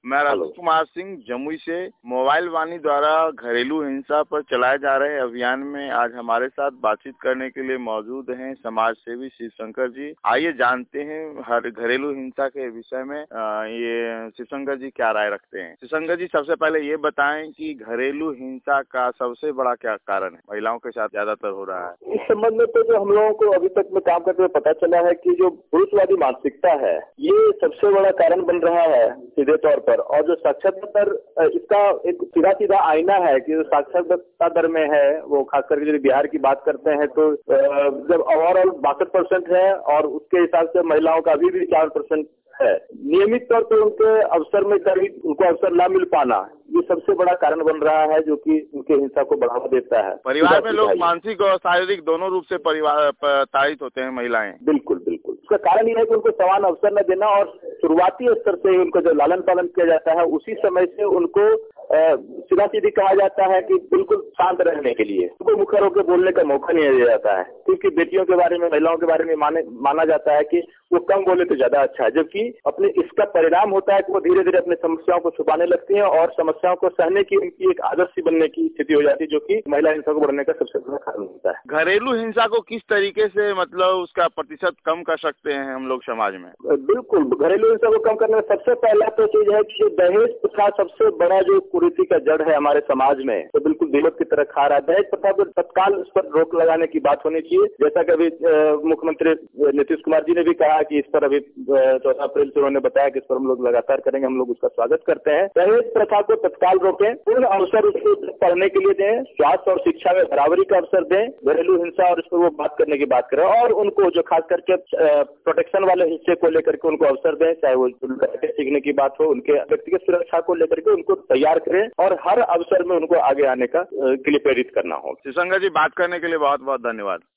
मैं राजेश कुमार सिंह जमुई से। मोबाइल वाणी द्वारा घरेलू हिंसा पर चलाए जा रहे अभियान में आज हमारे साथ बातचीत करने के लिए मौजूद हैं समाज सेवी शिवशंकर जी। आइए जानते हैं हर घरेलू हिंसा के विषय में ये शिवशंकर जी क्या राय रखते हैं। शिवशंकर जी, सबसे पहले ये बताएं कि घरेलू हिंसा का सबसे बड़ा क्या कारण है, महिलाओं के साथ ज्यादातर हो रहा है। इस संबंध में तो जो हम लोगों को अभी तक में काम करते हुए पता चला है कि जो पुरुषवादी मानसिकता है ये सबसे बड़ा कारण बन रहा है सीधे तौर पर। और जो साक्षरता दर इसका एक सीधा आईना है कि जो साक्षरता दर में है वो खास करके यदि बिहार की बात करते हैं तो जब ओवरऑल 62% है और उसके हिसाब से महिलाओं का अभी भी 4% है। नियमित तौर पर उनके अवसर में करीब उनको अवसर न मिल पाना ये सबसे बड़ा कारण बन रहा है जो कि उनके हिंसा को बढ़ावा देता है। परिवार में लोग मानसिक और शारीरिक दोनों रूप से प्रताड़ित होते हैं महिलाएं। बिल्कुल बिल्कुल। उसका कारण यह है कि उनको समान अवसर न देना और शुरुआती स्तर से ही उनको जो लालन पालन किया जाता है उसी समय से उनको सीधा सीधी कहा जाता है कि बिल्कुल शांत रहने के लिए उनको मुखर होकर बोलने का मौका नहीं दिया जाता है, क्योंकि बेटियों के बारे में महिलाओं के बारे में माना जाता है कि वो कम बोले तो ज्यादा अच्छा है। जबकि अपने इसका परिणाम होता है कि वो धीरे धीरे अपनी समस्याओं को छुपाने लगती हैं और समस्याओं को सहने की उनकी एक आदर्श बनने की स्थिति हो जाती है, जो कि महिला हिंसा को बढ़ने का सबसे बड़ा कारण होता है। घरेलू हिंसा को किस तरीके से मतलब उसका प्रतिशत कम कर सकते हैं हम लोग समाज में? बिल्कुल, घरेलू हिंसा को कम करने में सबसे पहला तो चीज है कि दहेज प्रथा सबसे बड़ा जो कुरीति का जड़ है हमारे समाज में, तो बिल्कुल दिलों की तरह खा रहा है। दहेज प्रथा पर तत्काल उस पर रोक लगाने की बात होनी चाहिए। जैसा कि अभी मुख्यमंत्री नीतीश कुमार जी ने भी कहा कि इस पर अभी 14 अप्रैल से उन्होंने बताया कि इस पर हम लोग लगातार करेंगे, हम लोग उसका स्वागत करते हैं। दहेज प्रथा को तत्काल रोकें, पूर्ण अवसर उसको पढ़ने के लिए दें, स्वास्थ्य और शिक्षा में बराबरी का अवसर दें, घरेलू हिंसा और इस पर वो बात करने की बात करें और उनको जो खास करके प्रोटेक्शन वाले हिस्से को लेकर के उनको अवसर दें, चाहे वो सीखने की बात हो, उनके व्यक्तिगत सुरक्षा को लेकर के उनको तैयार करें और हर अवसर में उनको आगे आने के लिए प्रेरित करना हो। शिवशंकर जी, बात करने के लिए बहुत बहुत धन्यवाद।